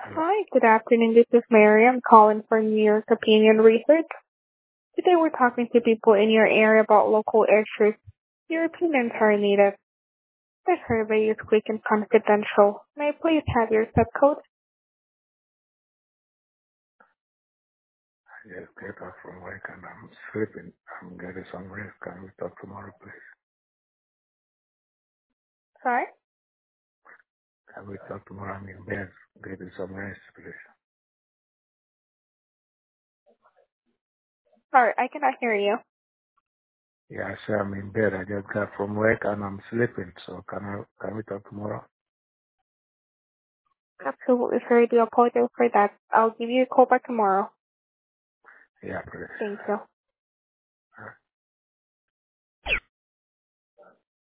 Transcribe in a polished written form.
Hello. Hi, good afternoon. This is Mary. I'm calling from New York Opinion Research. Today we're talking to people in your area about local issues. Your opinions are needed. The survey is quick and confidential. May I please have your zip code? I just get off from work and I'm sleeping. I'm getting some rest. Can we talk tomorrow, please? Sorry? Can we talk tomorrow? I'm in bed, getting some rest, please. Sorry, I cannot hear you. Yeah, I say I'm in bed. I just got from work and I'm sleeping. So can we talk tomorrow? Absolutely, sir. I do apologize for that. I'll give you a call back tomorrow. Yeah, please. Thank you.